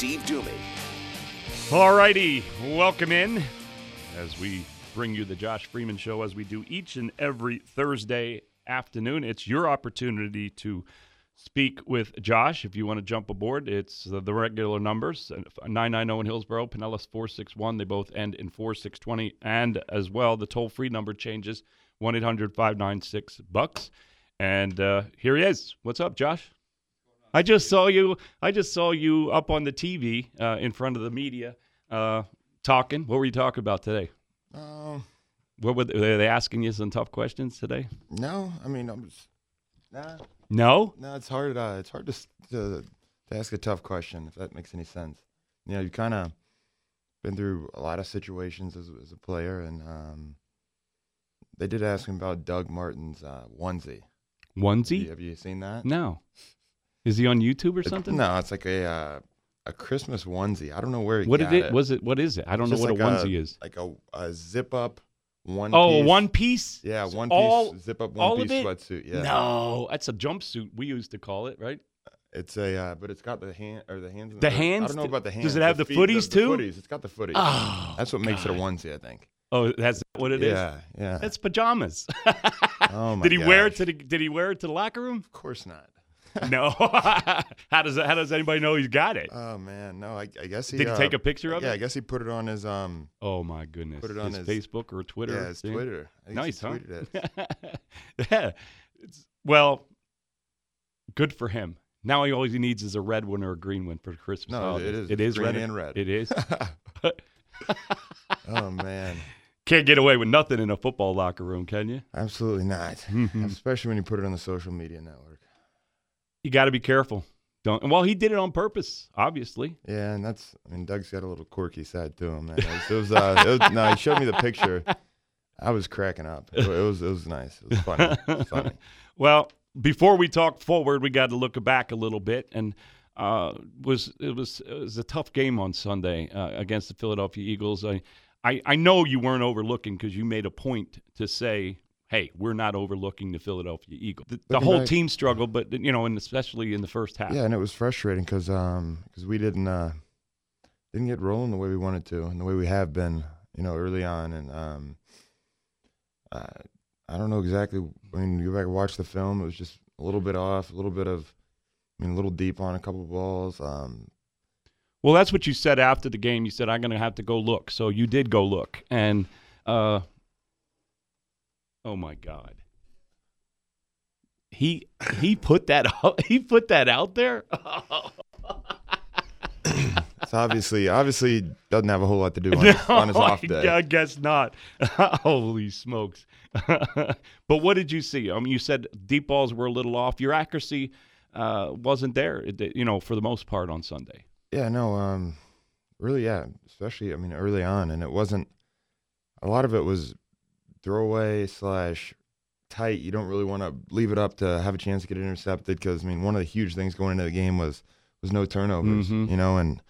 Steve Dumey. All righty, welcome in as we bring you the Josh Freeman Show as we do each and every Thursday afternoon. It's your opportunity to speak with Josh. If you want to jump aboard, it's the regular numbers, 990 in Hillsborough, Pinellas 461. They both end in 4620. And as well, the toll-free number changes, 1-800-596-BUCKS. And here he is. What's up, Josh? I just saw you up on the TV in front of the media talking. What were you talking about today? What were they asking you some tough questions today? No, I mean, nah. No? No, it's hard. It's hard to ask a tough question, if that makes any sense. You know, you kind of been through a lot of situations as a player, and they did ask him about Doug Martin's onesie. Onesie? Have you seen that? No. Is he on YouTube or something? No, it's like a Christmas onesie. I don't know where he what got did it. What is it? I don't know what like a onesie is. Like a zip up one. Oh, piece. one piece? Yeah, one all, piece zip up all one of piece it? sweatsuit. Yeah. No, that's a jumpsuit. We used to call it, right? It's a, but it's got the hands. The hands? I don't know about the hands. Does it have the feet, footies the too? Footies. It's got the footies. Oh, that's what makes it a onesie, I think. Oh, that's what it is. Yeah. That's pajamas. Oh my Did he wear it gosh. Did he wear it to the locker room? Of course not. No. How does anybody know he's got it? Oh man, no. I guess he Did he take a picture of it? Yeah, I guess he put it on his Oh my goodness. Put it on his Facebook or Twitter. Yeah, his thing? Twitter. I think Nice, he huh? tweeted it. Yeah. Well, good for him. Now all he needs is a red one or a green one for Christmas. No, holidays. it is. It is green red and red. It is. Oh man, Can't get away with nothing in a football locker room, can you? absolutely not. Mhm. Especially when you put it on the social media network. You got to be careful. Don't. Well, he did it on purpose, obviously. Yeah, and Doug's got a little quirky side to him, man. No, he showed me the picture. I was cracking up. It was nice. It was funny. It was funny. Well, before we talk forward, we got to look back a little bit, and it was a tough game on Sunday against the Philadelphia Eagles. I know you weren't overlooking because you made a point to say, hey, we're not overlooking the Philadelphia Eagles. The whole team struggled, but and especially in the first half. Yeah, and it was frustrating because we didn't get rolling the way we wanted to and the way we have been, early on. And I don't know exactly. When you go back and watch the film, it was just a little bit off, a little deep on a couple of balls. Well, that's what you said after the game. You said, I'm going to have to go look. So you did go look. And, oh, my God. He put that out there? It's obviously doesn't have a whole lot to do on his off day. I guess not. Holy smokes. But what did you see? I mean, you said deep balls were a little off. Your accuracy wasn't there, for the most part on Sunday. Yeah, no, really, yeah, especially, early on. And it wasn't – a lot of it was throwaway / tight. You don't really want to leave it up to have a chance to get it intercepted because, one of the huge things going into the game was no turnovers, and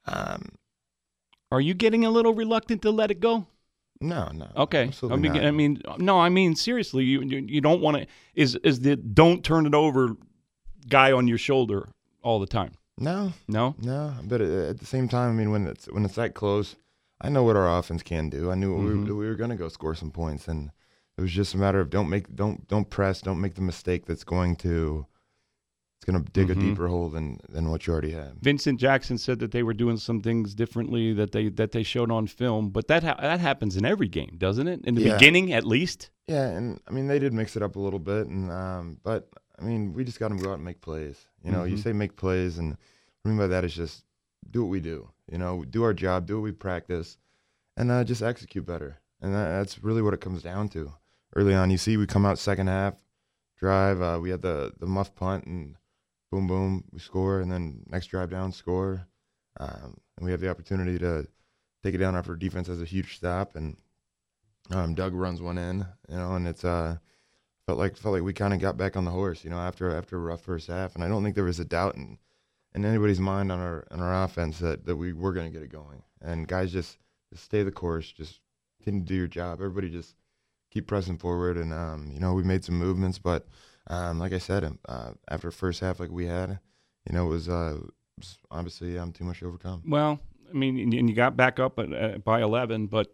are you getting a little reluctant to let it go? No. Okay. Absolutely not. I mean, seriously, you don't want to – is the don't turn it over guy on your shoulder all the time? No. No? But at the same time, when it's that close, I know what our offense can do. I knew we were going to go score some points, and it was just a matter of don't press, don't make the mistake that's going to dig a deeper hole than what you already have. Vincent Jackson said that they were doing some things differently that they showed on film, but that happens in every game, doesn't it? In the beginning, at least. Yeah, and they did mix it up a little bit, and but we just got to go out and make plays. You say make plays, and what I mean by that is just do what we do. Do our job, do what we practice, and just execute better. And that's really what it comes down to. Early on, you see we come out second half, drive. We had the muff punt, and boom, boom, we score, and then next drive down, score. And we have the opportunity to take it down after defense has a huge stop, and Doug runs one in, and it's felt like we kind of got back on the horse, after a rough first half, and I don't think there was a doubt in anybody's mind on our offense that we were going to get it going. And guys just stay the course, just continue to do your job. Everybody just keep pressing forward, and we made some movements, but like I said, after first half like we had, it was obviously too much to overcome. Well, I mean, and you got back up by 11, but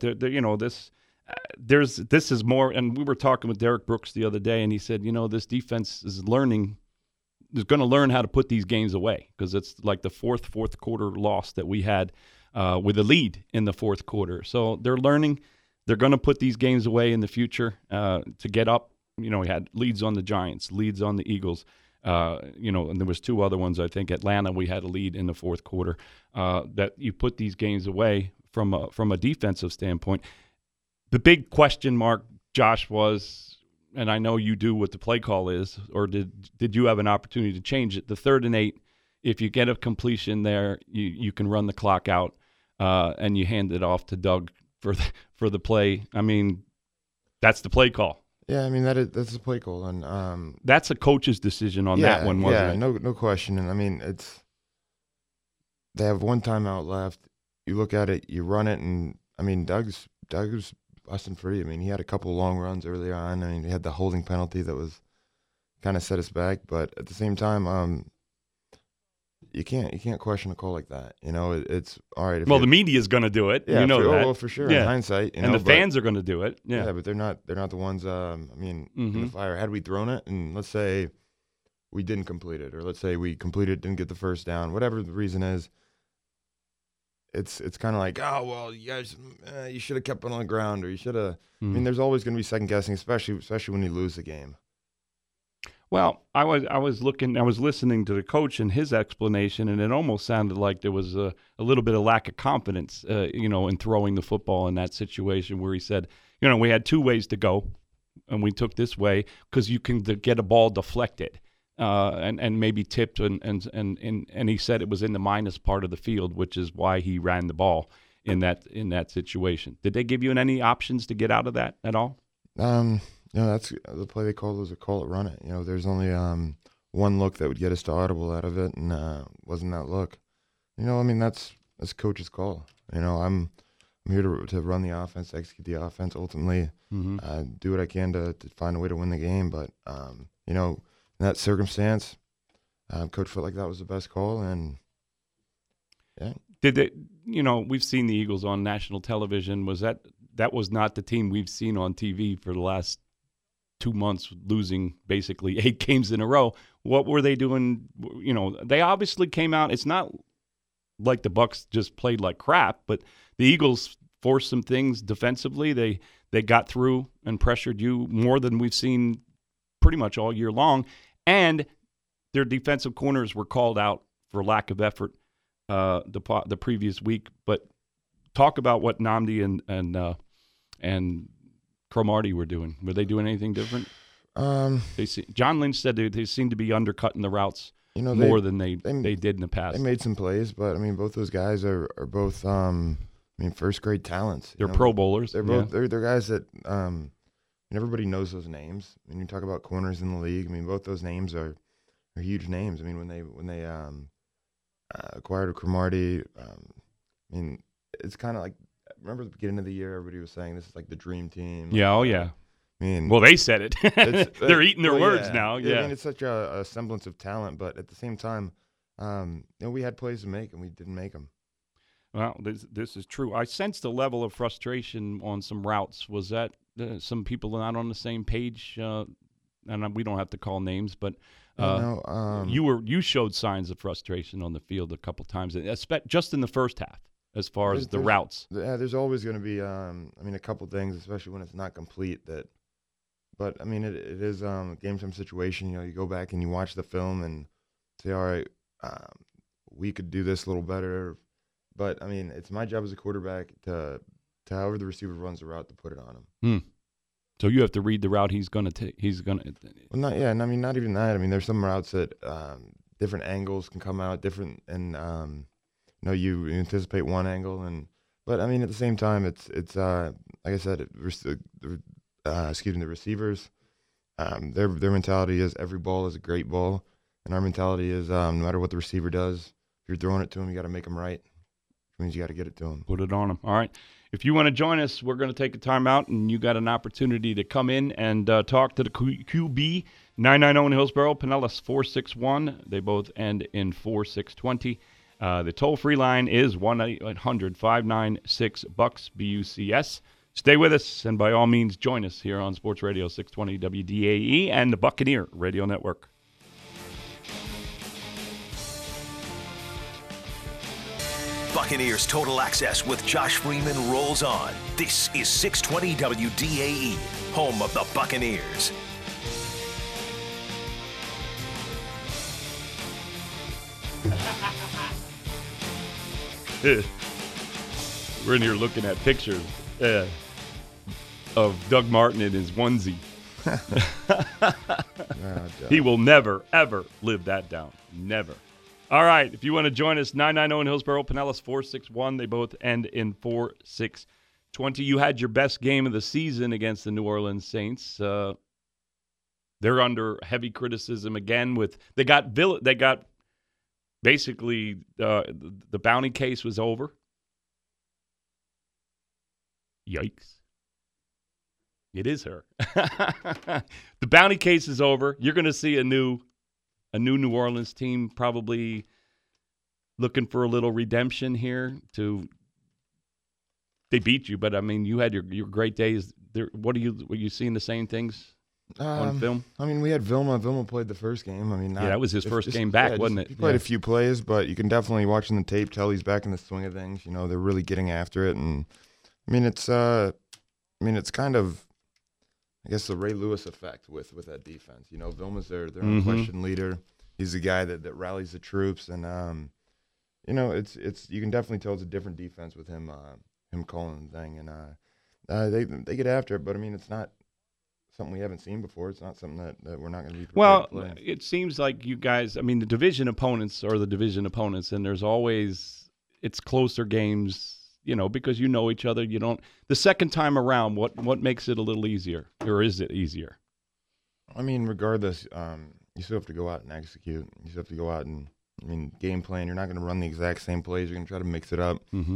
this is more. And we were talking with Derek Brooks the other day, and he said, this defense is going to learn how to put these games away, because it's like the fourth quarter loss that we had with a lead in the fourth quarter. So they're learning. They're going to put these games away in the future to get up. We had leads on the Giants, leads on the Eagles. And there was two other ones. I think Atlanta, we had a lead in the fourth quarter. That you put these games away from a defensive standpoint. The big question mark, Josh, was, and I know you do what the play call is, or did you have an opportunity to change it? The 3rd and 8, if you get a completion there, you can run the clock out, and you hand it off to Doug for the play. I mean, that's the play call. Yeah, I mean that's the play call, and that's a coach's decision on that one, wasn't it? No question. And I mean, they have one timeout left. You look at it, you run it, and I mean, Doug's busting free. I mean, he had a couple of long runs earlier on. I mean, he had the holding penalty that was kind of set us back, but at the same time, you can't question a call like that. It's all right. Well, the media is going to do it. Yeah, that. Well, for sure. Yeah. In hindsight, and the fans are going to do it. Yeah, but they're not the ones. In the fire. Had we thrown it, and let's say we didn't complete it, or let's say we completed, didn't get the first down, whatever the reason is, it's kind of like, oh well, you guys, you should have kept it on the ground, or you should have. I mean, there's always going to be second guessing, especially when you lose the game. Well, I was listening to the coach and his explanation, and it almost sounded like there was a little bit of lack of confidence, in throwing the football in that situation, where he said, we had 2 ways to go, and we took this way because you can get a ball deflected, and maybe tipped, and he said it was in the minus part of the field, which is why he ran the ball in that situation. Did they give you any options to get out of that at all? That's the play they called was a call it, run it. There's only one look that would get us to audible out of it, and wasn't that look. I mean, that's coach's call. I'm here to run the offense, execute the offense, ultimately do what I can to find a way to win the game. But in that circumstance, coach felt like that was the best call, and yeah. Did they? We've seen the Eagles on national television. That was not the team we've seen on TV for the last 2 months, losing basically 8 games in a row. What were they doing? They obviously came out. It's not like the Bucs just played like crap, but the Eagles forced some things defensively. They got through and pressured you more than we've seen pretty much all year long, and their defensive corners were called out for lack of effort the previous week. But talk about what Nnamdi and Cromartie were doing. Were they doing anything different? John Lynch said they seemed to be undercutting the routes more than they did in the past. They made some plays, but I mean, both those guys are both first grade talents. They're Pro Bowlers. They're both they're guys that everybody knows those names. When you talk about corners in the league, I mean, both those names are huge names. I mean, when they acquired Cromartie, I mean, it's kind of like, remember at the beginning of the year, everybody was saying this is like the dream team. Yeah, oh yeah. I mean, well, they said it. They're eating their words now. Yeah. I mean, it's such a semblance of talent, but at the same time, we had plays to make and we didn't make them. Well, this is true. I sensed a level of frustration on some routes. Was that some people are not on the same page? And we don't have to call names, but you showed signs of frustration on the field a couple times, just in the first half. As far as the routes, there's always going to be, a couple things, especially when it's not complete. But I mean, it is a game time situation. You go back and you watch the film and say, all right, we could do this a little better. But I mean, it's my job as a quarterback to however the receiver runs the route to put it on him. So you have to read the route he's going to take. Well, not even that. I mean, there's some routes that different angles can come out different, and you anticipate one angle, but I mean at the same time, it's like I said, the receivers, their mentality is every ball is a great ball, and our mentality is no matter what the receiver does, if you're throwing it to him, you got to make him right. Which means you got to get it to him. Put it on him. All right. If you want to join us, we're going to take a timeout, and you got an opportunity to come in and talk to the QB 990 in Hillsborough, Pinellas 461. They both end in 4620. The toll-free line is 1-800-596-BUCS. Stay with us, and by all means, join us here on Sports Radio 620 WDAE and the Buccaneer Radio Network. Buccaneers Total Access with Josh Freeman rolls on. This is 620 WDAE, home of the Buccaneers. We're in here looking at pictures of Doug Martin in his onesie. He will never, ever live that down. Never. All right, if you want to join us, 990 in Hillsborough, Pinellas 461. They both end in 4620. You had your best game of the season against the New Orleans Saints. They're under heavy criticism again. They got basically the bounty case was over. Yikes. It is her. The bounty case is over. You're going to see a new New Orleans team probably looking for a little redemption here. They beat you, but I mean, you had your great days. Were you seeing the same things on film? I mean, we had Vilma. Vilma played the first game. I mean, that was his first game back, wasn't it? He played a few plays, but you can definitely, watching the tape, tell he's back in the swing of things. You know, they're really getting after it, and I mean, it's kind of, I guess, the Ray Lewis effect with that defense. You know, Vilma's their unquestioned leader. He's the guy that rallies the troops, and you know, it's you can definitely tell it's a different defense with him calling the thing, and they get after it. But I mean, it's not something we haven't seen before. It's not something that we're not going to be prepared to play. It seems like you guys, I mean, the division opponents are the division opponents, and there's always, it's closer games, you know, because you know each other. You don't, the second time around, what makes it a little easier, or is it easier? I mean, regardless, you still have to go out and execute. You still have to go out and, I mean, game plan. You're not going to run the exact same plays. You're going to try to mix it up. Mm-hmm.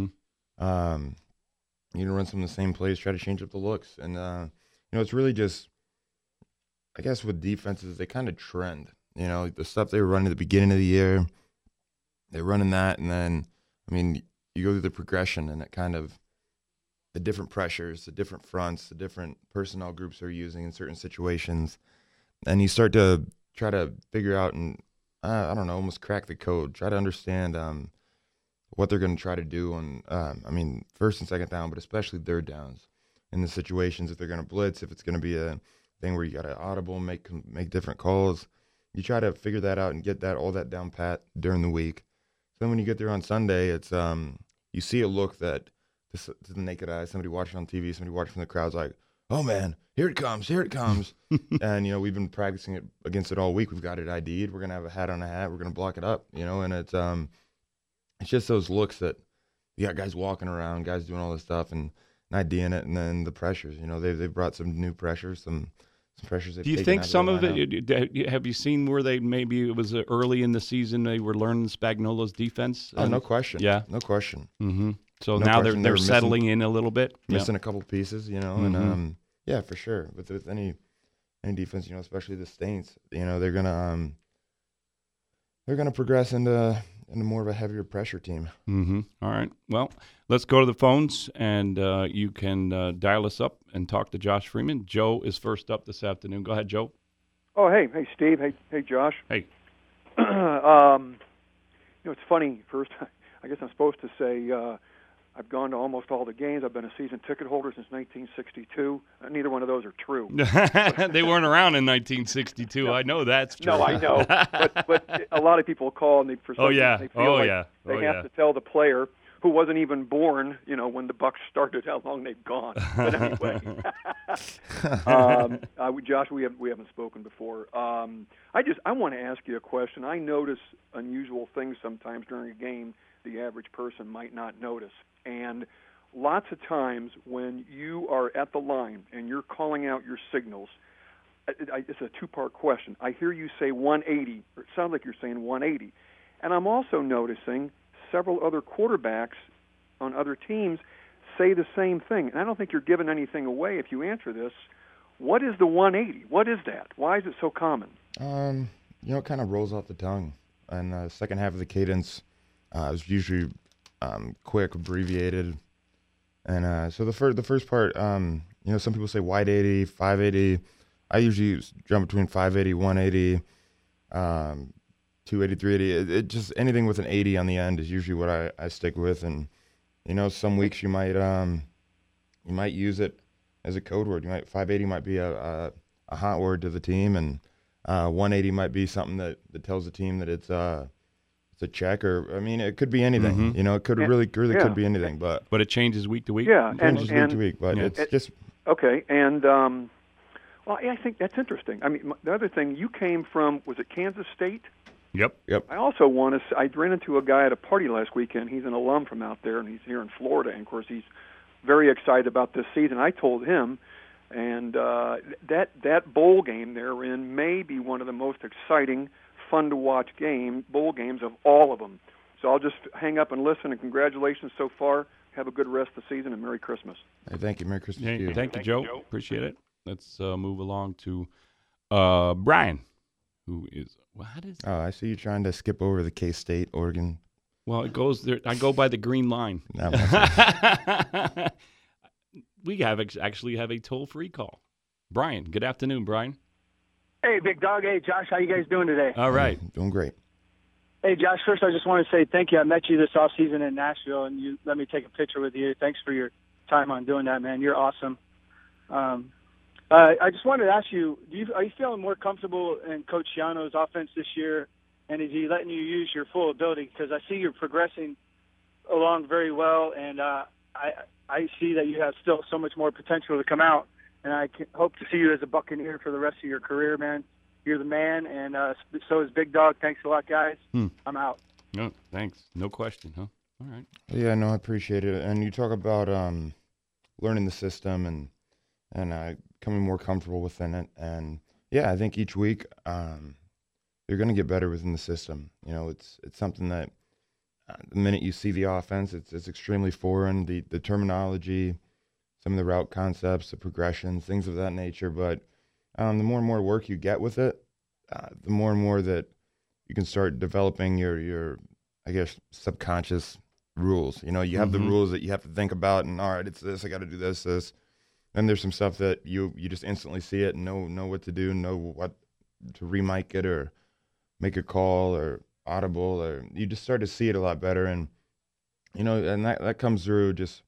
You're going to run some of the same plays, try to change up the looks. And, you know, it's really just, I guess with defenses, they kind of trend. You know, the stuff they were running at the beginning of the year, they're running that. And then, I mean, you go through the progression and it kind of, the different pressures, the different fronts, the different personnel groups they're using in certain situations. And you start to try to figure out and, I don't know, almost crack the code, try to understand what they're going to try to do on, I mean, first and second down, but especially third downs in the situations, if they're going to blitz, if it's going to be a thing where you got to audible, make different calls. You try to figure that out and get all that down pat during the week. So then when you get there on Sunday, it's you see a look that to the naked eye, somebody watching on TV, somebody watching from the crowd's like, oh man, here it comes. And, you know, we've been practicing it against it all week. We've got it ID'd. We're going to have a hat on a hat. We're going to block it up, you know, and it's just those looks that you got guys walking around, guys doing all this stuff and IDing it, and then the pressures, you know, they've brought some new pressures, some pressures they've taken. Do you think some of it, have you seen where maybe it was early in the season they were learning Spagnuolo's defense? Oh, no question. Yeah. No question. Mm-hmm. So now they're settling in a little bit. Missing a couple pieces, you know, and yeah, for sure. With any defense, you know, especially the Saints, you know, they're gonna progress into more of a heavier pressure team. Mm-hmm. All right. Well, let's go to the phones, and you can dial us up and talk to Josh Freeman. Joe is first up this afternoon. Go ahead, Joe. Oh, hey, Steve. Hey, Josh. Hey. You know, it's funny. First, I guess I'm supposed to say I've gone to almost all the games. I've been a season ticket holder since 1962. Neither one of those are true. They weren't around in 1962. No. I know that's true. No, I know. but a lot of people call and they feel like they have to tell the player who wasn't even born, you know, when the Bucs started, how long they've gone. But anyway, Josh, we haven't spoken before. I want to ask you a question. I notice unusual things sometimes during a game the average person might not notice. And lots of times when you are at the line and you're calling out your signals, it's a two-part question. I hear you say 180, or it sounds like you're saying 180. And I'm also noticing several other quarterbacks on other teams say the same thing. And I don't think you're giving anything away if you answer this. What is the 180? What is that? Why is it so common? You know, it kind of rolls off the tongue. And the second half of the cadence, It was usually quick, abbreviated. And so the first part, some people say wide 80, 580. I usually jump between 580, 180, 280, 380. It just anything with an 80 on the end is usually what I stick with. And some weeks you might use it as a code word. 580 might be a hot word to the team, and 180 might be something that tells the team that it's a check, or it could be anything. Mm-hmm. It could really could be anything, but it changes week to week. Yeah, it changes week to week. But it's just okay. And I think that's interesting. The other thing, you came from, was it Kansas State? Yep. I also I ran into a guy at a party last weekend. He's an alum from out there, and he's here in Florida. And of course, he's very excited about this season. I told him, and that bowl game they're in may be one of the most exciting, fun to watch bowl games of all of them. So I'll just hang up and listen, and congratulations so far. Have a good rest of the season, and Merry Christmas. Hey, thank you. Merry Christmas to you. Thank you, Joe. Appreciate it. Let's move along to Brian, who is Oh, I see you trying to skip over the K-State, Oregon. Well, it goes there. I go by the green line. We actually have a toll-free call. Brian, good afternoon, Brian. Hey, Big Dog. Hey, Josh. How you guys doing today? All right. Doing great. Hey, Josh, first I just want to say thank you. I met you this offseason in Nashville, and you let me take a picture with you. Thanks for your time on doing that, man. You're awesome. I just wanted to ask you, are you feeling more comfortable in Coach Schiano's offense this year, and is he letting you use your full ability? Because I see you're progressing along very well, and I see that you have still so much more potential to come out, and I hope to see you as a Buccaneer for the rest of your career, man. You're the man, and so is Big Dog. Thanks a lot, guys. I'm out. No, thanks. No question, huh? All right. Yeah, no, I appreciate it. And you talk about learning the system and coming more comfortable within it. And yeah, I think each week you're going to get better within the system. It's something that the minute you see the offense, it's extremely foreign. The terminology, some of the route concepts, the progressions, things of that nature. But the more and more work you get with it, the more and more that you can start developing your I guess, subconscious rules. You have the rules that you have to think about, and all right, it's this, I got to do this. And there's some stuff that you just instantly see it and know what to do, know what to remic it or make a call or audible, or you just start to see it a lot better. And, and that comes through just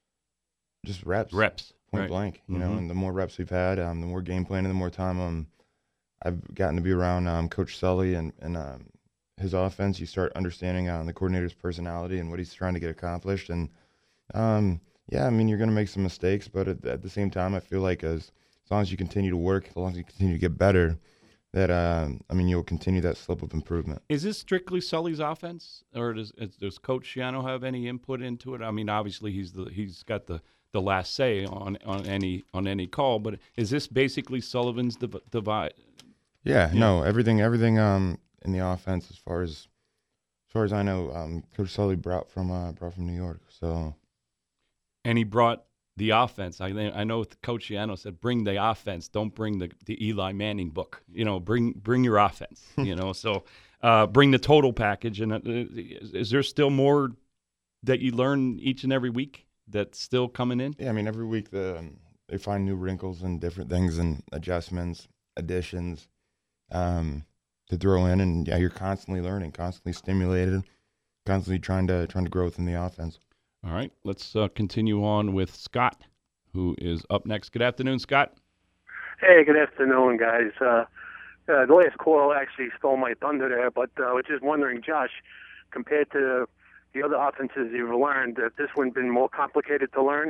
reps. Point right. blank, and the more reps we've had, the more game planning, the more time I've gotten to be around Coach Sully and his offense. You start understanding the coordinator's personality and what he's trying to get accomplished. And, you're going to make some mistakes, but at the same time, I feel like as long as you continue to work, as long as you continue to get better, that, you'll continue that slope of improvement. Is this strictly Sully's offense, or does Coach Schiano have any input into it? Obviously he's got the last say on any call, but is this basically Sullivan's divide? Yeah, no, everything in the offense, as far as I know, Coach Sully brought from New York. So, and he brought the offense. I know Coach Schiano said, "Bring the offense. Don't bring the Eli Manning book. Bring your offense. So bring the total package." And is there still more that you learn each and every week that's still coming in? Yeah, every week they find new wrinkles and different things and adjustments, additions to throw in, and you're constantly learning, constantly stimulated, constantly trying to grow within the offense. All right, let's continue on with Scott, who is up next. Good afternoon, Scott. Hey, good afternoon, guys. The last call actually stole my thunder there, but I was just wondering, Josh, compared to the other offenses you've learned, if this one been more complicated to learn?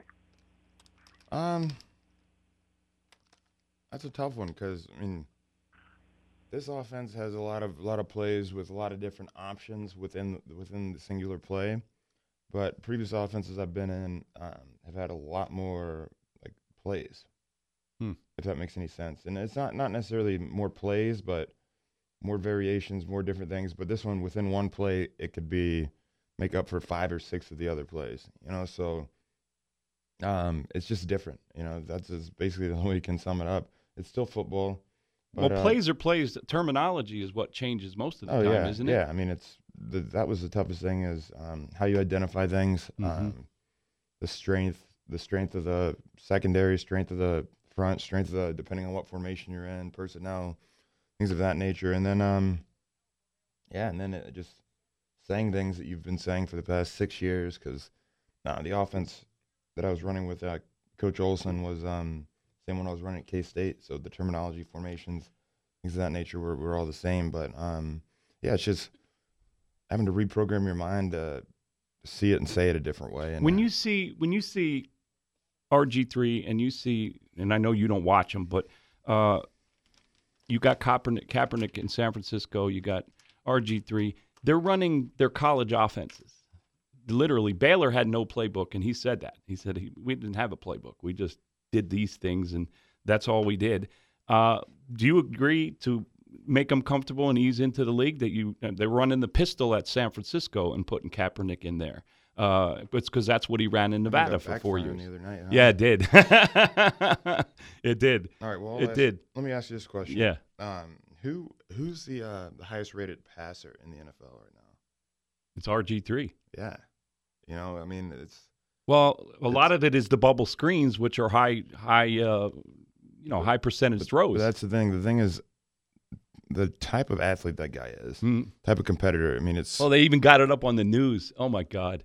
That's a tough one because this offense has a lot of plays with a lot of different options within the singular play. But previous offenses I've been in have had a lot more plays, if that makes any sense. And it's not necessarily more plays, but more variations, more different things. But this one, within one play, it could make up for 5 or 6 of the other plays. So it's just different. That's just basically the way you can sum it up. It's still football. But, plays are plays. Terminology is what changes most of the time, isn't it? Yeah, that was the toughest thing is how you identify things, the strength of the secondary, strength of the front, strength of the depending on what formation you're in, personnel, things of that nature, and then and then it just saying things that you've been saying for the past 6 years because the offense that I was running with Coach Olson was same one I was running at K-State, so the terminology, formations, things of that nature were all the same. But it's just having to reprogram your mind to see it and say it a different way. And when you see RG3 and I know you don't watch them, but you got Kaepernick in San Francisco, you got RG3. They're running their college offenses. Literally, Baylor had no playbook, and he said that. He said we didn't have a playbook. We just did these things, and that's all we did. Do you agree to make them comfortable and ease into the league that they're running the pistol at San Francisco and putting Kaepernick in there? It's because that's what he ran in Nevada for 4 years. The other night, huh? Yeah, it did. It did. All right, well, did. Let me ask you this question. Yeah. Who's the highest rated passer in the NFL right now? It's RG3. Yeah. I mean, Well, a lot of it is the bubble screens, which are high percentage throws. But that's the thing. The thing is, the type of athlete that guy is, type of competitor. I mean, it's. Oh, they even got it up on the news. Oh my God.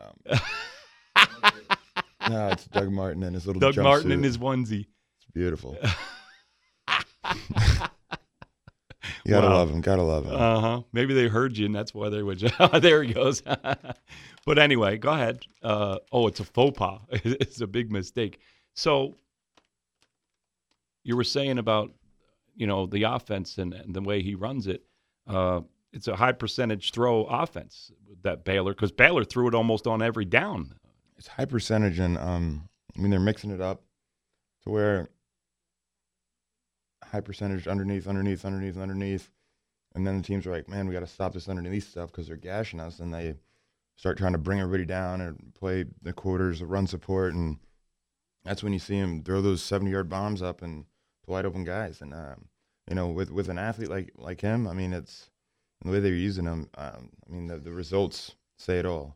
No, it's Doug Martin and his little. Doug Martin jumpsuit. in his onesie. It's beautiful. You gotta love him. Gotta love him. Maybe they heard you, and that's why they would. There he goes. But anyway, go ahead. It's a faux pas. It's a big mistake. So you were saying about, the offense and the way he runs it. It's a high percentage throw offense that Baylor, because Baylor threw it almost on every down. It's high percentage, and they're mixing it up to where high percentage underneath, and then the teams are like, man, we got to stop this underneath stuff because they're gashing us, and they start trying to bring everybody down and play the quarters, the run support, and that's when you see them throw those 70-yard bombs up and to wide open guys. And with an athlete like him, I mean, it's the way they're using him. The results say it all.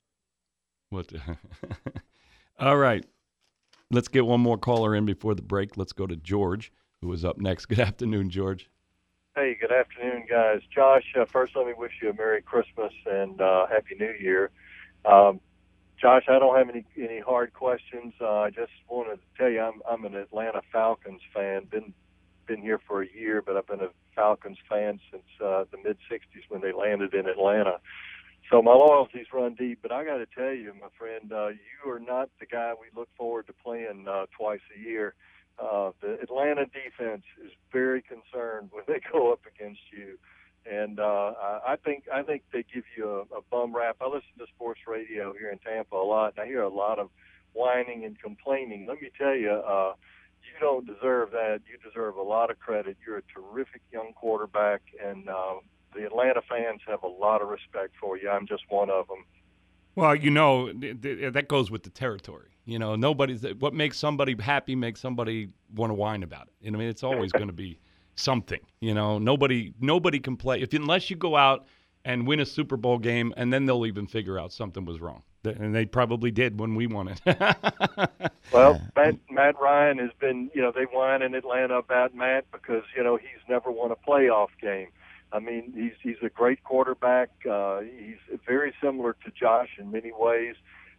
All right, let's get one more caller in before the break. Let's go to George, who is up next. Good afternoon, George. Hey, good afternoon, guys. Josh, first let me wish you a Merry Christmas and Happy New Year. Josh, I don't have any hard questions. I just wanted to tell you I'm an Atlanta Falcons fan. Been here for a year, but I've been a Falcons fan since the mid-'60s when they landed in Atlanta. So my loyalties run deep, but I got to tell you, my friend, you are not the guy we look forward to playing twice a year. The Atlanta defense is very concerned when they go up against you, and I think they give you a bum rap. I listen to sports radio here in Tampa a lot, and I hear a lot of whining and complaining. Let me tell you, you don't deserve that. You deserve a lot of credit. You're a terrific young quarterback, and the Atlanta fans have a lot of respect for you. I'm just one of them. Well, that goes with the territory. What makes somebody happy makes somebody want to whine about it. It's always going to be something. Nobody can play unless you go out and win a Super Bowl game, and then they'll even figure out something was wrong. And they probably did when we won it. Well, Matt Ryan has been, they whine in Atlanta about Matt because, he's never won a playoff game. He's a great quarterback. He's very similar to Josh in many ways.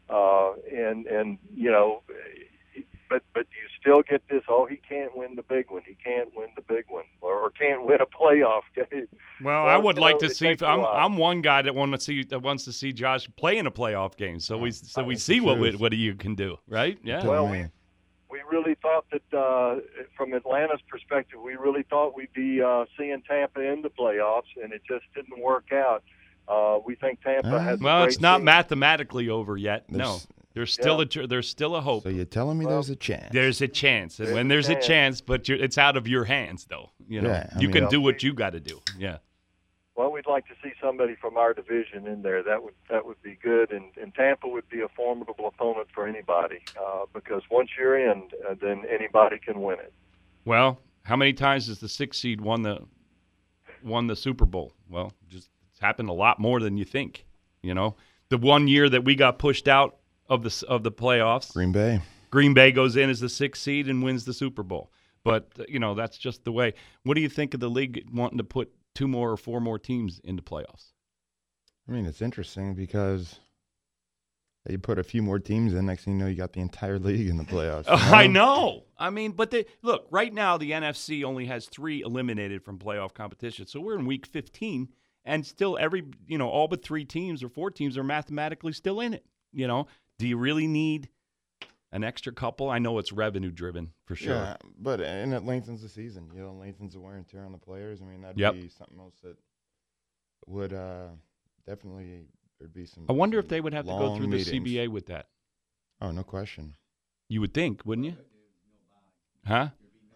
But you still get this, he can't win the big one. He can't win the big one or can't win a playoff game. Well, I would like to see. I'm one guy that wants to see Josh play in a playoff game. So we see what you can do, right? Yeah. Well, we really thought that from Atlanta's perspective, we really thought we'd be seeing Tampa in the playoffs, and it just didn't work out. We think Tampa has. Well, it's not mathematically over yet. No. There's still a hope. So you're telling me there's a chance? There's a chance, and when there's a chance, but it's out of your hands, though. You can do what you got to do. Yeah. Well, we'd like to see somebody from our division in there. That would be good, and Tampa would be a formidable opponent for anybody because once you're in, then anybody can win it. Well, how many times has the 6th seed won the Super Bowl? Well, just happened a lot more than you think. The one year that we got pushed out of the playoffs, Green Bay goes in as the 6th seed and wins the Super Bowl. But that's just the way. What do you think of the league wanting to put 2 more or 4 more teams into playoffs? I mean, it's interesting because you put a few more teams in, next thing you know, you got the entire league in the playoffs. I know. I mean, but look, right now the NFC only has 3 eliminated from playoff competition. So we're in week 15, and still all but 3 teams or 4 teams are mathematically still in it. Do you really need an extra couple? I know it's revenue driven for sure. Yeah, but it lengthens the season. It lengthens the wear and tear on the players. I mean, that'd be something else that would definitely. There'd be some. I wonder if they would have to go through meetings. The CBA with that. Oh, no question. You would think, wouldn't you? Huh?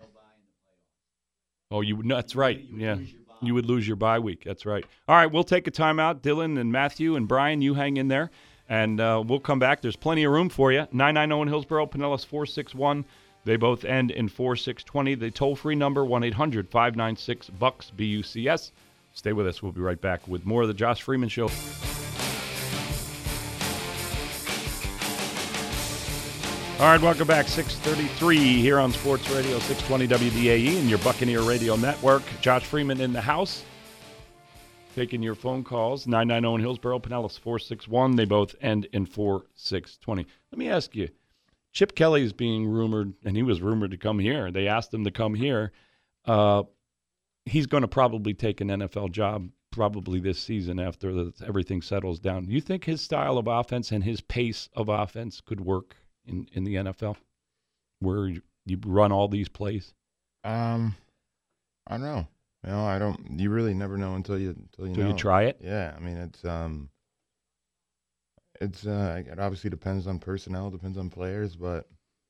Oh, that's right. Yeah. You would lose your bye week. That's right. All right, we'll take a timeout. Dylan and Matthew and Brian, you hang in there, and we'll come back. There's plenty of room for you. 990 in Hillsborough, Pinellas 461. They both end in 4620. The toll-free number, 1-800-596-BUCKS, BUCS. Stay with us. We'll be right back with more of the Josh Freeman Show. All right, welcome back. 6:33 here on Sports Radio 620 WDAE and your Buccaneer Radio Network. Josh Freeman in the house. Taking your phone calls. 990 in Hillsborough, Pinellas 461. They both end in 4620. Let me ask you, Chip Kelly is being rumored, and he was rumored to come here. They asked him to come here. He's going to probably take an NFL job probably this season after everything settles down. Do you think his style of offense and his pace of offense could work in the NFL, where you run all these plays? I don't know. I don't. You really never know until you try it. Yeah, I mean it obviously depends on personnel, depends on players, but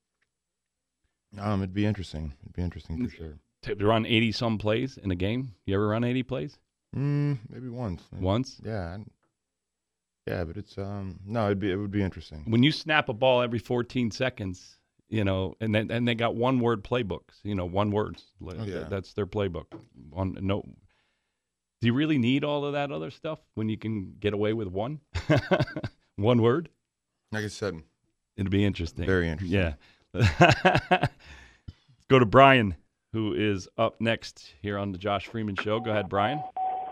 it'd be interesting. It'd be interesting for sure. To run 80 some plays in a game. You ever run 80 plays? Maybe once. Once? Yeah. Yeah, but it's no, it would be interesting. When you snap a ball every 14 seconds, and they got one-word playbooks, one word. That's their playbook. Do you really need all of that other stuff when you can get away with one? One word? Like I said, it'll be interesting. Very interesting. Yeah. Let's go to Brian, who is up next here on the Josh Freeman Show. Go ahead, Brian.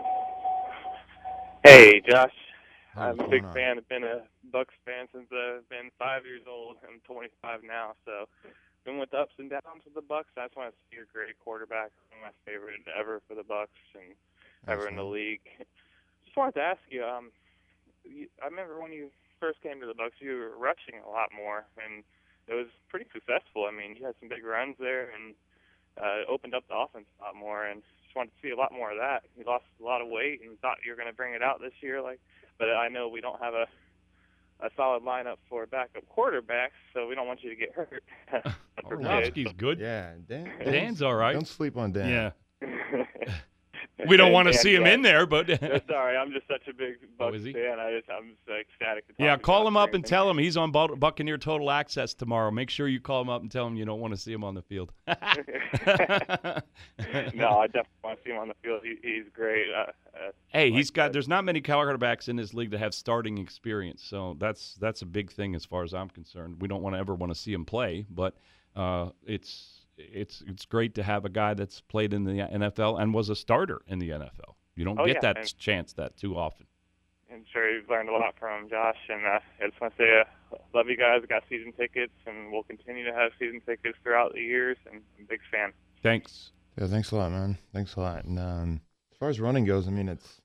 Hey, Josh. I'm a big fan. I've been a Bucs fan since I've been 5 years old. I'm 25 now, so been with the ups and downs with the Bucs. I just want to see a great quarterback. One of my favorite ever for the Bucs and ever in the league. Just wanted to ask you. I remember when you first came to the Bucs, you were rushing a lot more, and it was pretty successful. I mean, you had some big runs there, and opened up the offense a lot more. And just wanted to see a lot more of that. You lost a lot of weight and thought you were going to bring it out this year, But I know we don't have a solid lineup for backup quarterbacks, so we don't want you to get hurt. Orlovsky's good. Yeah, Dan's all right. Don't sleep on Dan. Yeah. We don't want to see him in there, but sorry, I'm just such a big Bucs fan. I'm just ecstatic. Call him up and tell him he's on Buccaneer Total Access tomorrow. Make sure you call him up and tell him you don't want to see him on the field. No, I definitely want to see him on the field. He's great. Hey, there's not many quarterbacks in this league that have starting experience, so that's a big thing as far as I'm concerned. We don't ever want to see him play, but it's great to have a guy that's played in the NFL and was a starter in the NFL. You don't get that chance too often. I'm sure you've learned a lot from him, Josh. And I just want to say, love you guys. Got season tickets, and we'll continue to have season tickets throughout the years. And I'm a big fan. Thanks. Yeah, thanks a lot, man. Thanks a lot. And as far as running goes, I mean, it's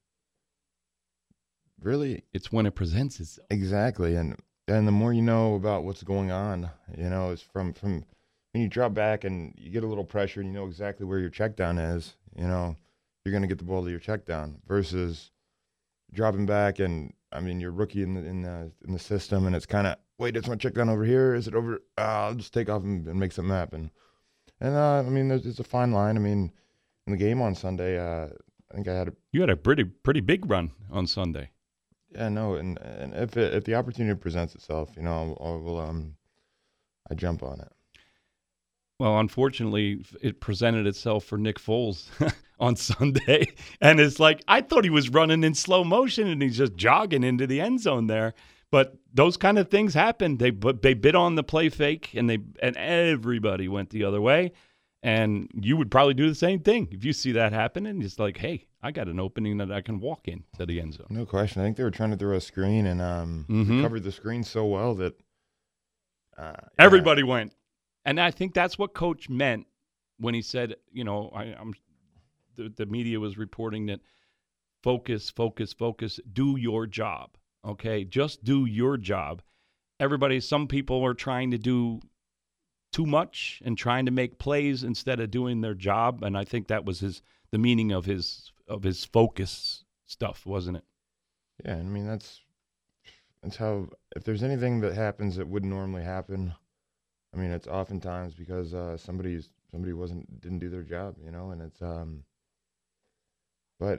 when it presents itself. Exactly, and the more you know about what's going on, it's from when you drop back and you get a little pressure and you know exactly where your check down is, you're going to get the ball to your check down versus dropping back and, I mean, you're rookie in the system and it's kind of, wait, is my check down over here? Is it over? I'll just take off and make something happen. And, I mean, it's a fine line. I mean, in the game on Sunday, I think You had a pretty big run on Sunday. Yeah, no, and if the opportunity presents itself, I jump on it. Well, unfortunately, it presented itself for Nick Foles on Sunday. And it's like, I thought he was running in slow motion and he's just jogging into the end zone there. But those kind of things happen. They bid on the play fake, and everybody went the other way. And you would probably do the same thing if you see that happening. It's like, hey, I got an opening that I can walk in to the end zone. No question. I think they were trying to throw a screen, and we covered the screen so well that everybody went. And I think that's what Coach meant when he said, you know, the media was reporting that focus, do your job. Okay, just do your job. Some people are trying to do too much and trying to make plays instead of doing their job, and I think that was the meaning of his focus stuff, wasn't it? Yeah, I mean that's how, if there's anything that happens that wouldn't normally happen, I mean it's oftentimes because somebody didn't do their job, you know, and it's But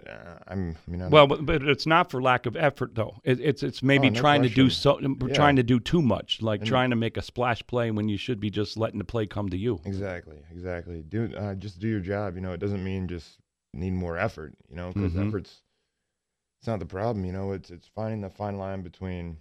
but it's not for lack of effort though. It's maybe trying to do trying to do too much, like trying to make a splash play when you should be just letting the play come to you. Exactly. Just do your job. You know, it doesn't mean just need more effort. You know, because it's not the problem. You know, it's finding the fine line between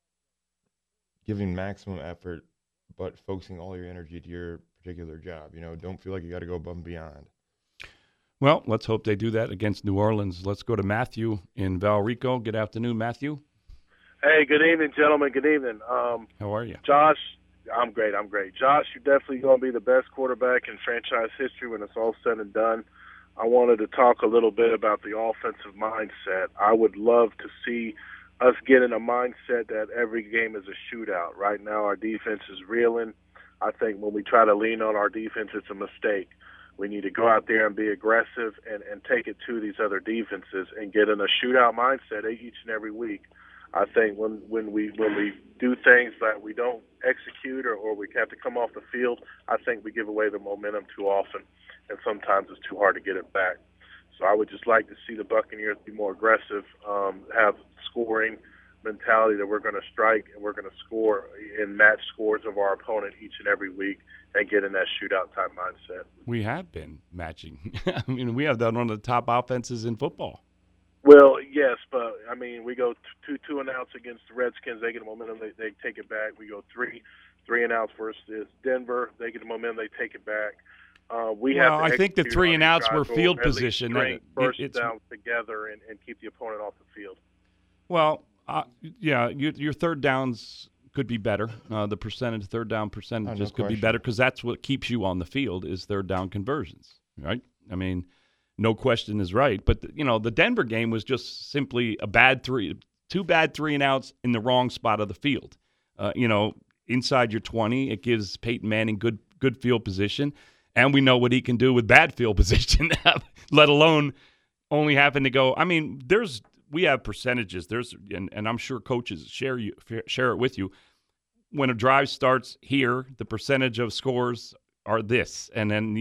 giving maximum effort, but focusing all your energy to your particular job. You know, don't feel like you got to go above and beyond. Well, let's hope they do that against New Orleans. Let's go to Matthew in Valrico. Good afternoon, Matthew. Hey, good evening, gentlemen. Good evening. How are you? Josh, I'm great. Josh, you're definitely going to be the best quarterback in franchise history when it's all said and done. I wanted to talk a little bit about the offensive mindset. I would love to see us get in a mindset that every game is a shootout. Right now, our defense is reeling. I think when we try to lean on our defense, it's a mistake. We need to go out there and be aggressive and take it to these other defenses and get in a shootout mindset each and every week. I think when we do things that we don't execute or we have to come off the field, I think we give away the momentum too often, and sometimes it's too hard to get it back. So I would just like to see the Buccaneers be more aggressive, have scoring mentality that we're going to strike and we're going to score and match scores of our opponent each and every week and get in that shootout type mindset. We have been matching. I mean, we have that one of the top offenses in football. Well, yes, but I mean, we go two and outs against the Redskins. They get a momentum, they take it back. We go three and outs versus Denver. They get a momentum, they take it back. I think the 3 and outs were field position. First down together and keep the opponent off the field. Well, your third downs could be better. The third down percentages could be better because that's what keeps you on the field is third down conversions, right? I mean, no question is right. But, the Denver game was just simply two bad 3 and outs in the wrong spot of the field. Inside your 20, it gives Peyton Manning good field position. And we know what he can do with bad field position, let alone only having to go. I mean, we have percentages. And I'm sure coaches share it with you. When a drive starts here, the percentage of scores are this, and then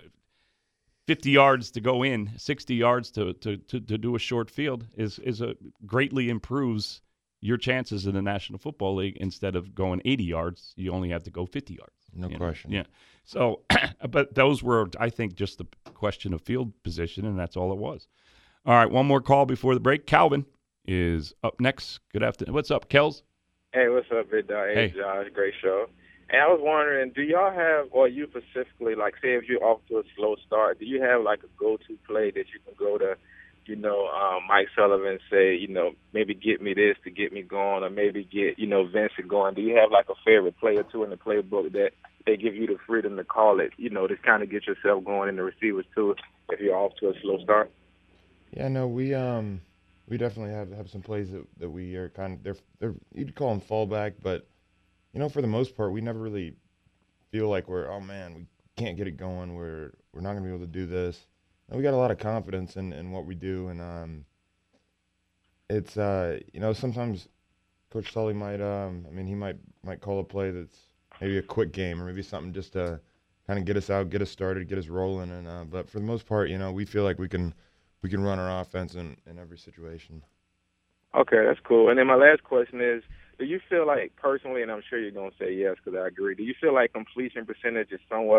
50 yards to go in, 60 yards to do a short field is greatly improves your chances in the National Football League. Instead of going 80 yards, you only have to go 50 yards. No question. Yeah. So, but those were, I think, just the question of field position, and that's all it was. All right, one more call before the break. Calvin is up next. Good afternoon. What's up, Kels? Hey, what's up, Big Dog? Hey, Josh. Great show. And I was wondering, do y'all have, or you specifically, like, say if you're off to a slow start, do you have, like, a go-to play that you can go to, Mike Sullivan say, maybe get me this to get me going, or maybe get, Vincent going? Do you have, like, a favorite play or two in the playbook that they give you the freedom to call it, to kind of get yourself going and the receivers too if you're off to a slow start? Yeah, no, we definitely have some plays that we are kind of they're you'd call them fallback, but for the most part we never really feel like we can't get it going. We're not going to be able to do this. And we got a lot of confidence in what we do, and it's sometimes Coach Sully might he might call a play that's maybe a quick game or maybe something just to kind of get us out, get us started, get us rolling, and but for the most part, we feel like we can run our offense in every situation. Okay, that's cool. And then my last question is, do you feel like personally, and I'm sure you're going to say yes because I agree, do you feel like completion percentage is somewhat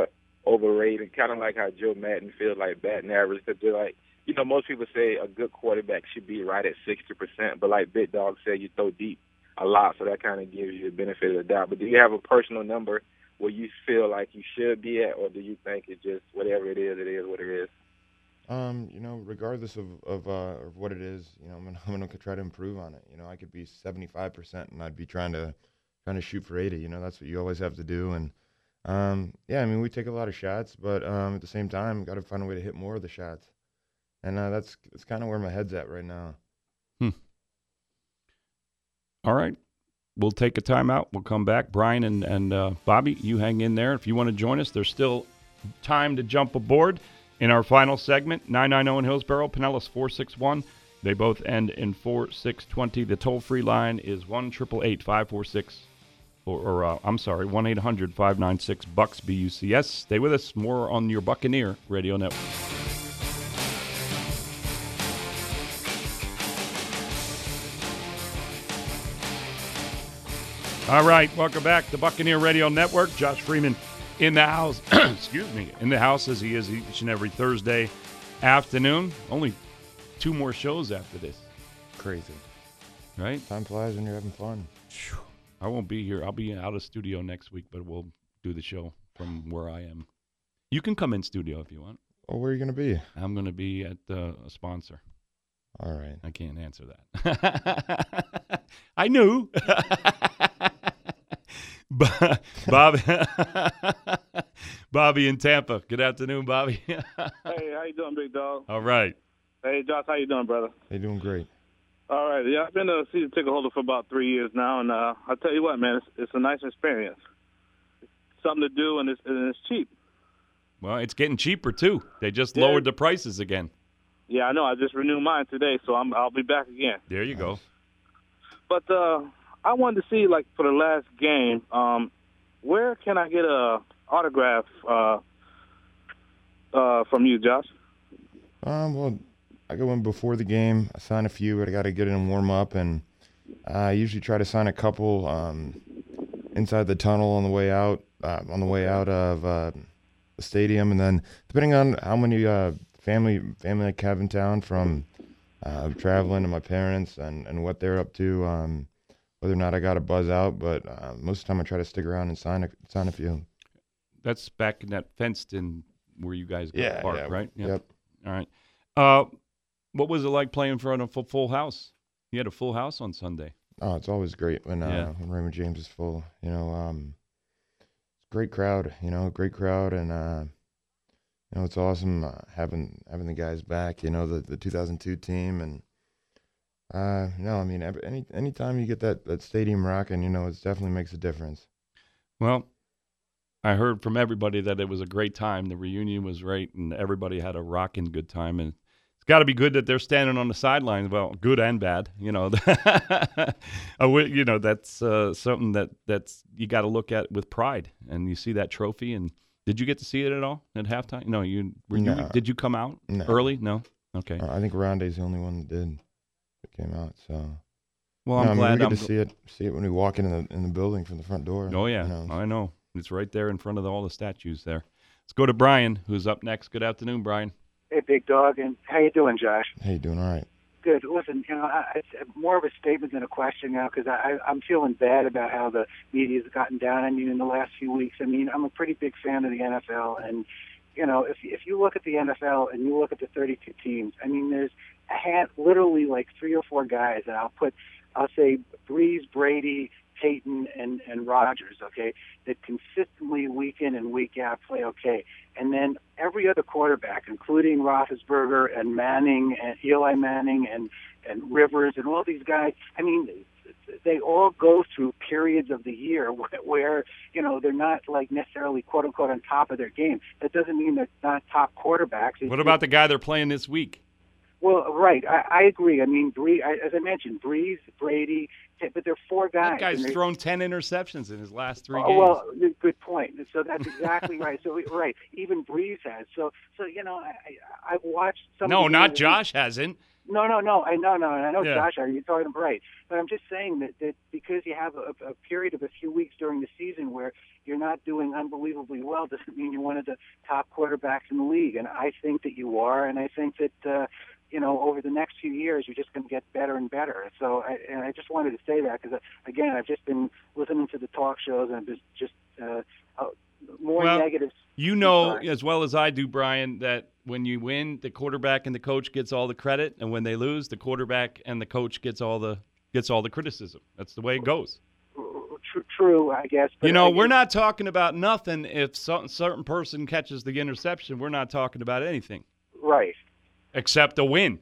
overrated, kind of like how Joe Madden feels like batting average. Because they're like, most people say a good quarterback should be right at 60%, but like Big Dog said, you throw deep a lot, so that kind of gives you the benefit of the doubt. But do you have a personal number where you feel like you should be at, or do you think it's just whatever it is what it is? Regardless of what it is, I'm gonna try to improve on it. I could be 75% and I'd be trying to shoot for 80. That's what you always have to do. And we take a lot of shots, but at the same time, got to find a way to hit more of the shots. And that's kind of where my head's at right now. All right. We'll take a timeout. We'll come back. Brian and Bobby, you hang in there. If you want to join us, there's still time to jump aboard in our final segment. 990 in Hillsborough, Pinellas 461. They both end in 4620. The toll-free line is 1-888-546, I'm sorry, 1-800-596-BUCKS, BUCS. Stay with us. More on your Buccaneer Radio Network. All right, welcome back to Buccaneer Radio Network. Josh Freeman in the house, in the house as he is each and every Thursday afternoon. Only 2 more shows after this. Crazy. Right? Time flies when you're having fun. I won't be here. I'll be out of studio next week, but we'll do the show from where I am. You can come in studio if you want. Oh, where are you going to be? I'm going to be at a sponsor. All right. I can't answer that. I knew. Bobby in Tampa. Good afternoon, Bobby. Hey, how you doing, big dog? All right. Hey, Josh, how you doing, brother? Hey, doing great. All right. Yeah, I've been a season ticket holder for about 3 years now, and I'll tell you what, man, it's a nice experience. It's something to do, and it's cheap. Well, it's getting cheaper, too. They just lowered the prices again. Yeah, I know. I just renewed mine today, so I'll be back again. There you go. But I wanted to see, like, for the last game, where can I get a autograph from you, Josh? Well, I go in before the game. I sign a few, but I got to get in and warm up, and I usually try to sign a couple inside the tunnel on the way out of the stadium, and then depending on how many family I have in town from traveling, and my parents and what they're up to, whether or not I got to buzz out, but most of the time I try to stick around and sign a few. That's back in that fenced-in where you guys go park, right? Yep. All right. What was it like playing in front of a full house? You had a full house on Sunday. Oh, it's always great when Raymond James is full. It's a great crowd. Great crowd, and it's awesome having the guys back. The 2002 team, and anytime you get that stadium rocking, it definitely makes a difference. Well, I heard from everybody that it was a great time. The reunion was great, and everybody had a rocking good time. And it's got to be good that they're standing on the sidelines. Well, good and bad. That's something that's you got to look at with pride. And you see that trophy. And did you get to see it at all at halftime? No, did you come out early? No. Okay. I think Rondé's the only one that did. That came out. So. Well, I'm glad we get to see it when we walk in the building from the front door. Oh yeah, I know. It's right there in front of all the statues there. Let's go to Brian, who's up next. Good afternoon, Brian. Hey, big dog, and how you doing, Josh? Hey, you doing all right? Good. Listen, it's more of a statement than a question now, because I'm feeling bad about how the media's gotten down on you in the last few weeks. I mean, I'm a pretty big fan of the NFL, and if you look at the NFL and you look at the 32 teams, I mean, there's literally like 3 or 4 guys, and I'll say Breeze, Brady, Peyton, and Rodgers, okay, that consistently week in and week out play okay. And then every other quarterback, including Roethlisberger and Manning and Eli Manning and Rivers and all these guys, I mean, they all go through periods of the year where they're not like necessarily quote unquote on top of their game. That doesn't mean they're not top quarterbacks. What about the guy they're playing this week? Well, right, I agree. I mean, as I mentioned, Breeze, Brady, but they're 4 guys. That guy's thrown 10 interceptions in his last 3 games. Oh, well, good point. So that's exactly right. So right, even Breeze has. So I've watched some. No, not Josh hasn't. No. I know, Yeah. Josh, you're talking right. But I'm just saying that because you have a period of a few weeks during the season where you're not doing unbelievably well doesn't mean you're one of the top quarterbacks in the league. And I think that you are, and I think that, over the next few years, you're just going to get better and better. So I just wanted to say that because, again, I've just been listening to the talk shows and just more negatives. You know as well as I do, Brian, that when you win, the quarterback and the coach gets all the credit, and when they lose, the quarterback and the coach gets all the criticism. That's the way it goes. True, I guess. But we're not talking about nothing. If certain person catches the interception, we're not talking about anything. Right. Except a win.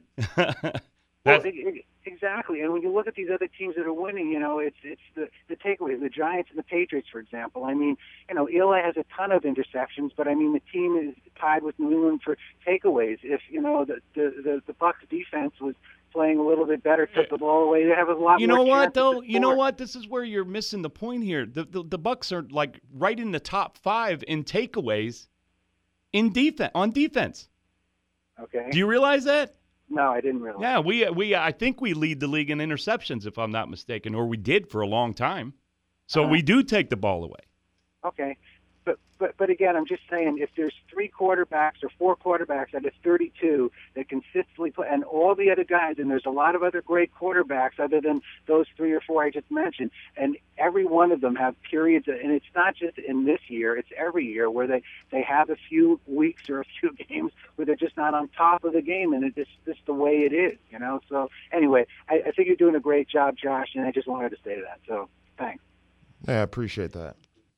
Exactly. And when you look at these other teams that are winning, it's the takeaways, the Giants and the Patriots, for example. I mean, Eli has a ton of interceptions, but I mean, the team is tied with New England for takeaways. If, the Bucs defense was playing a little bit better, took the ball away, they have a lot more. You know what, though? You know what? This is where you're missing the point here. The Bucs are like right in the top 5 in takeaways on defense. Okay. Do you realize that? No, I didn't realize. Yeah, I think we lead the league in interceptions, if I'm not mistaken, or we did for a long time. So we do take the ball away. Okay. But again, I'm just saying, if there's 3 quarterbacks or 4 quarterbacks out of 32 that consistently play, and all the other guys, and there's a lot of other great quarterbacks other than those 3 or 4 I just mentioned, and every one of them have periods, and it's not just in this year, it's every year where they have a few weeks or a few games where they're just not on top of the game, and it's just the way it is, So anyway, I think you're doing a great job, Josh, and I just wanted to say that. So thanks. Yeah, I appreciate that.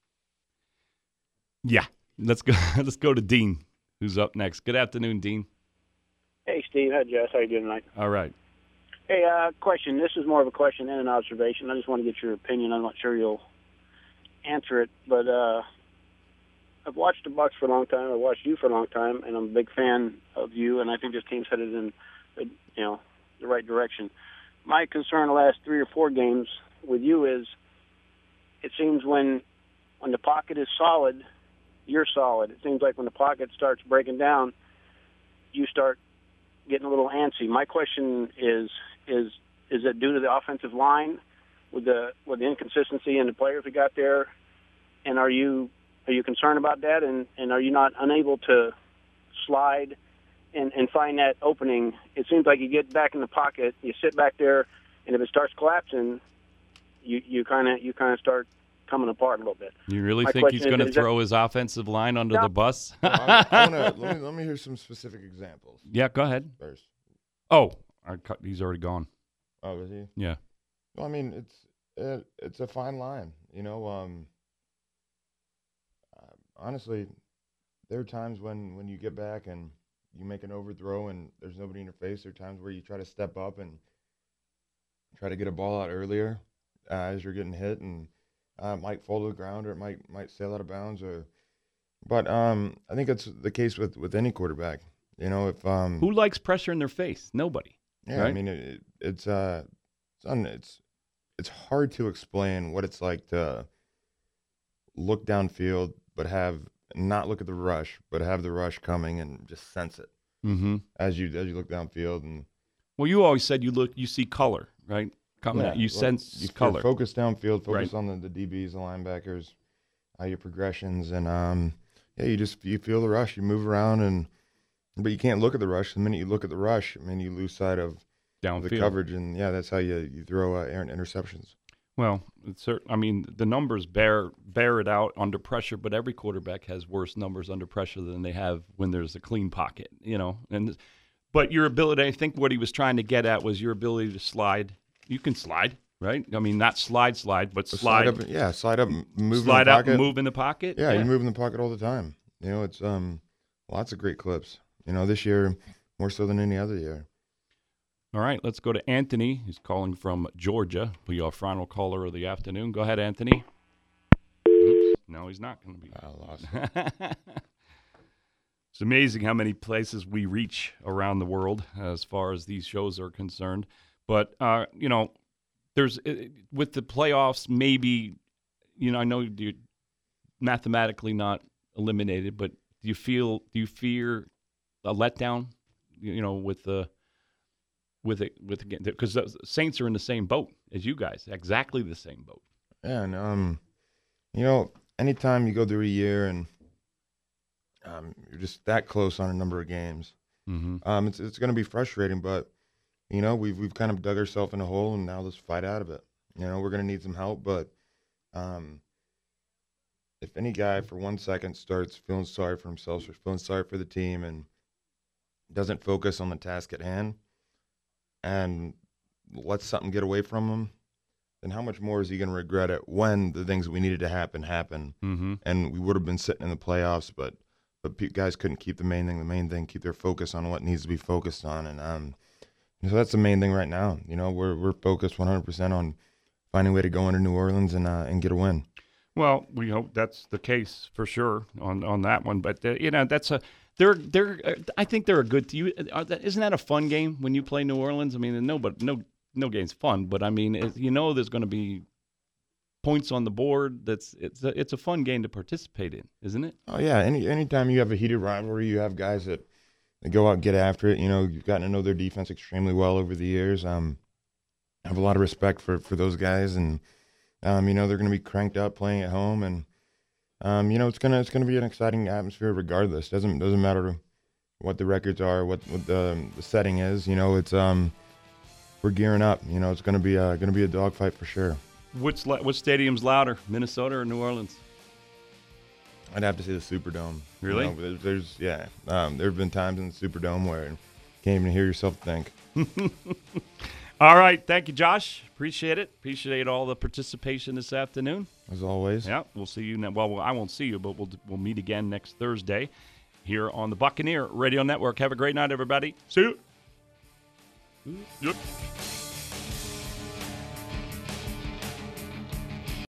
Yeah, let's go. Let's go to Dean, who's up next. Good afternoon, Dean. Hey, Steve. Hi, Jess. How you doing tonight? All right. Hey, question. This is more of a question and an observation. I just want to get your opinion. I'm not sure you'll answer it, but I've watched the Bucs for a long time. I've watched you for a long time, and I'm a big fan of you. And I think this team's headed in, the right direction. My concern the last 3 or 4 games with you is, it seems when the pocket is solid, you're solid. It seems like when the pocket starts breaking down, you start getting a little antsy. My question is it due to the offensive line with the inconsistency in the players we got there? And are you concerned about that? And are you not unable to slide and find that opening? It seems like you get back in the pocket, you sit back there, and if it starts collapsing, you kind of start coming apart a little bit. You really think he's going to throw his offensive line under the bus? Let me hear some specific examples. Yeah, go ahead. First. Oh, he's already gone. Oh, is he? Yeah. Well, I mean, it's a fine line. Honestly, there are times when you get back and you make an overthrow and there's nobody in your face. There are times where you try to step up and try to get a ball out earlier as you're getting hit, and it might fall to the ground or it might sail out of bounds. But I think it's the case with any quarterback. If who likes pressure in their face? Nobody. Yeah, right? I mean it's hard to explain what it's like to look downfield but not look at the rush, but have the rush coming and just sense it as you look downfield. And well, you always said you see color, right? Coming out. You sense color. Focus downfield, focus on the DBs, the linebackers, your progressions, and you feel the rush. You move around, but you can't look at the rush. The minute you look at the rush, I mean, you lose sight of downfield, the coverage, and that's how you throw errant interceptions. Well, the numbers bear it out under pressure, but every quarterback has worse numbers under pressure than they have when there's a clean pocket, But your ability, I think what he was trying to get at was your ability to slide. You can slide, right? I mean, not slide, but slide. Slide up, move slide in the out, pocket. and move in the pocket. Yeah, you move in the pocket all the time. It's lots of great clips. This year more so than any other year. All right, let's go to Anthony. He's calling from Georgia. Be our final caller of the afternoon. Go ahead, Anthony. Oops. No, he's not going to be. I lost. It's amazing how many places we reach around the world as far as these shows are concerned. But, there's with the playoffs, maybe, I know you're mathematically not eliminated, but do you fear a letdown, with with because the Saints are in the same boat as you guys, exactly the same boat. Yeah, and anytime you go through a year and you're just that close on a number of games, it's going to be frustrating. But we've kind of dug ourselves in a hole, and now let's fight out of it. We're going to need some help, but if any guy for 1 second starts feeling sorry for himself or feeling sorry for the team and doesn't focus on the task at hand and lets something get away from him, then how much more is he going to regret it when the things that we needed to happen, and we would have been sitting in the playoffs, but guys couldn't keep the main thing, keep their focus on what needs to be focused on, and so that's the main thing right now. We're focused 100% on finding a way to go into New Orleans and get a win. Well, we hope that's the case for sure on that one, but that's a. They're. I think they're a good. Isn't that a fun game when you play New Orleans? I mean, no game's fun, but I mean, there's going to be points on the board. It's a fun game to participate in, isn't it? Oh yeah. Anytime you have a heated rivalry, you have guys that go out and get after it. You've gotten to know their defense extremely well over the years. I have a lot of respect for those guys, and they're going to be cranked up playing at home, and it's gonna be an exciting atmosphere regardless. Doesn't matter what the records are, what the setting is. It's we're gearing up. It's gonna be a dogfight for sure. What stadium's louder, Minnesota or New Orleans? I'd have to say the Superdome. Really? There have been times in the Superdome where you can't even hear yourself think. All right. Thank you, Josh. Appreciate it. Appreciate all the participation this afternoon. As always. Yeah, we'll see you. Well, I won't see you, but we'll meet again next Thursday here on the Buccaneer Radio Network. Have a great night, everybody. See you. Yep.